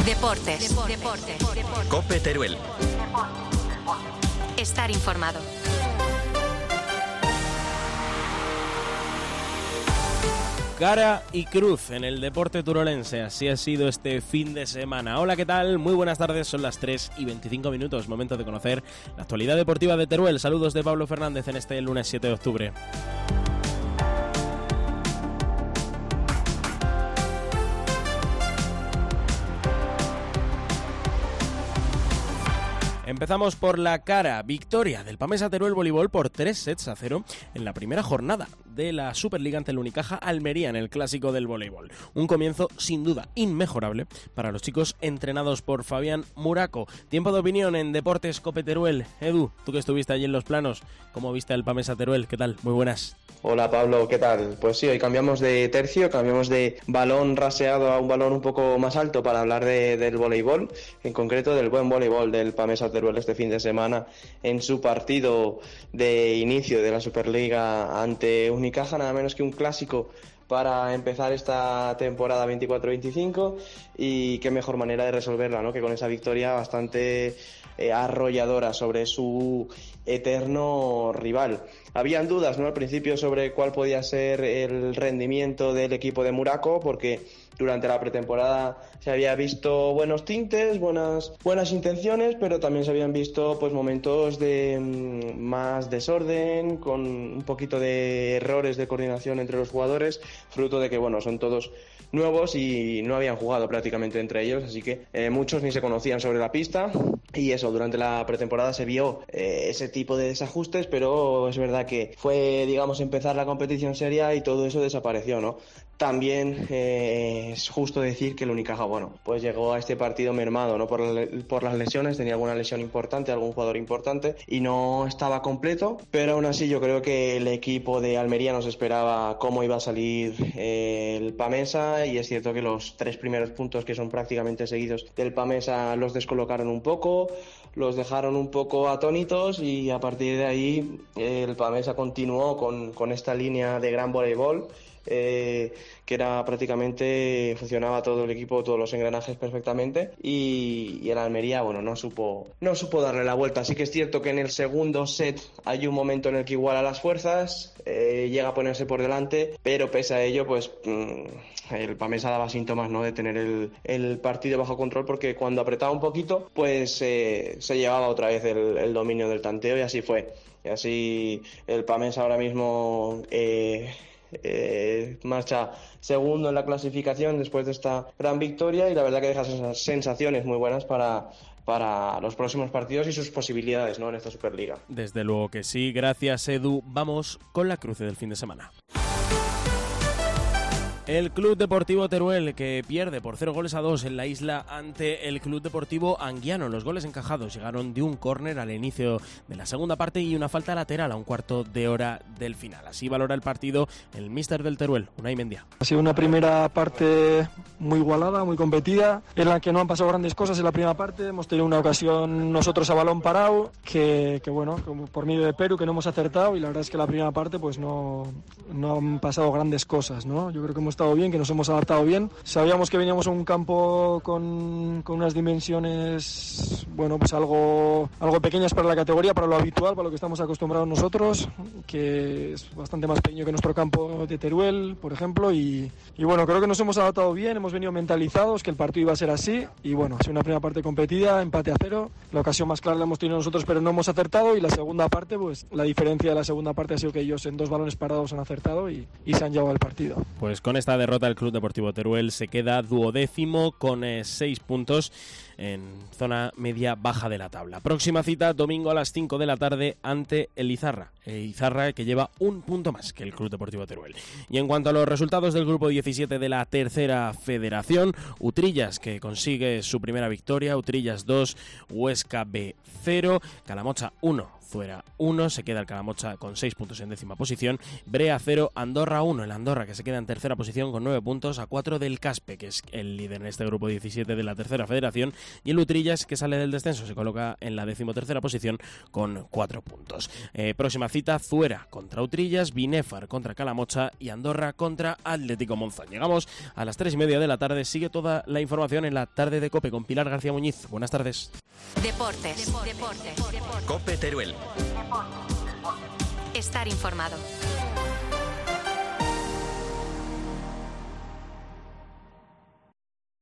Deportes. COPE Teruel. Estar informado. Cara y cruz en el deporte turolense, así ha sido este fin de semana. Hola, ¿qué tal? Muy buenas tardes, son las 3:25, momento de conocer la actualidad deportiva de Teruel. Saludos de Pablo Fernández en este lunes 7 de octubre. Empezamos por la cara, victoria del Pamesa Teruel Voleibol por 3-0 en la primera jornada de la Superliga ante el Unicaja Almería en el Clásico del Voleibol. Un comienzo sin duda inmejorable para los chicos entrenados por Fabián Muraco. Tiempo de opinión en Deportes COPE Teruel. Edu, tú que estuviste allí en los planos, ¿cómo viste el Pamesa Teruel? ¿Qué tal? Muy buenas. Hola Pablo, ¿qué tal? Pues sí, hoy cambiamos de tercio, cambiamos de balón raseado a un balón un poco más alto para hablar del voleibol, en concreto del buen voleibol del Pamesa Teruel este fin de semana en su partido de inicio de la Superliga ante Unicaja, nada menos que un clásico para empezar esta temporada 24-25, y qué mejor manera de resolverla, ¿no?, que con esa victoria bastante arrolladora sobre su eterno rival. Habían dudas, ¿no?, al principio sobre cuál podía ser el rendimiento del equipo de Muraco, porque durante la pretemporada se había visto buenos tintes, buenas intenciones, pero también se habían visto pues momentos de más desorden, con un poquito de errores de coordinación entre los jugadores, fruto de que son todos nuevos y no habían jugado prácticamente entre ellos, así que muchos ni se conocían sobre la pista, y eso, durante la pretemporada se vio ese tipo de desajustes, pero es verdad que fue, empezar la competición seria y todo eso desapareció, ¿no? También es justo decir que el Unicaja, pues llegó a este partido mermado, ¿no?, por las lesiones. Tenía alguna lesión importante, algún jugador importante, y no estaba completo, pero aún así yo creo que el equipo de Almería nos esperaba cómo iba a salir el Pamesa, y es cierto que los 3 primeros puntos, que son prácticamente seguidos del Pamesa, los descolocaron un poco, los dejaron un poco atónitos, y a partir de ahí el Pamesa continuó con esta línea de gran voleibol, que era prácticamente, funcionaba todo el equipo, todos los engranajes perfectamente, y el Almería no supo darle la vuelta. Así que es cierto que en el segundo set hay un momento en el que iguala las fuerzas, llega a ponerse por delante, pero pese a ello el Pamesa daba síntomas, ¿no?, de tener el partido bajo control, porque cuando apretaba un poquito se llevaba otra vez el dominio del tanteo, y así fue. Y así el Pamesa ahora mismo marcha segundo en la clasificación después de esta gran victoria, y la verdad que deja esas sensaciones muy buenas para los próximos partidos y sus posibilidades, ¿no?, en esta Superliga. Desde luego que sí, gracias Edu. Vamos con la cruce del fin de semana. El Club Deportivo Teruel, que pierde por 0-2 en la isla ante el Club Deportivo Anguiano. Los goles encajados llegaron de un córner al inicio de la segunda parte y una falta lateral a un cuarto de hora del final. Así valora el partido el míster del Teruel, Unai Mendia. Ha sido una primera parte muy igualada, muy competida, en la que no han pasado grandes cosas en la primera parte. Hemos tenido una ocasión nosotros a balón parado, que como por medio de Perú, que no hemos acertado, y la verdad es que la primera parte no han pasado grandes cosas, ¿no? Yo creo que hemos estado bien, que nos hemos adaptado bien. Sabíamos que veníamos a un campo con unas dimensiones algo pequeñas para la categoría, para lo habitual, para lo que estamos acostumbrados nosotros, que es bastante más pequeño que nuestro campo de Teruel, por ejemplo, y creo que nos hemos adaptado bien, hemos venido mentalizados que el partido iba a ser así, y ha sido una primera parte competida, empate a 0, la ocasión más clara la hemos tenido nosotros, pero no hemos acertado, y la segunda parte, la diferencia de la segunda parte ha sido que ellos en 2 balones parados han acertado y se han llevado el partido. Pues con esta derrota el Club Deportivo Teruel se queda 12º con 6 puntos en zona media-baja de la tabla. Próxima cita, domingo a las 5 de la tarde ante el Izarra. Izarra, que lleva un punto más que el Club Deportivo Teruel. Y en cuanto a los resultados del grupo 17 de la tercera federación, Utrillas, que consigue su primera victoria, Utrillas 2, Huesca B 0, Calamocha 1, Zuera 1, se queda el Calamocha con 6 puntos en 10ª posición, Brea 0, Andorra 1, el Andorra que se queda en tercera posición con 9 puntos, a 4 del Caspe, que es el líder en este grupo 17 de la tercera federación, y el Utrillas, que sale del descenso, se coloca en la 13ª posición con 4 puntos. Próxima cita Zuera contra Utrillas, Binefar contra Calamocha y Andorra contra Atlético Monzón. Llegamos a las 3:30 de la tarde. Sigue toda la información en la tarde de COPE con Pilar García Muñiz. Buenas tardes. Deportes. COPE Teruel. Estar informado.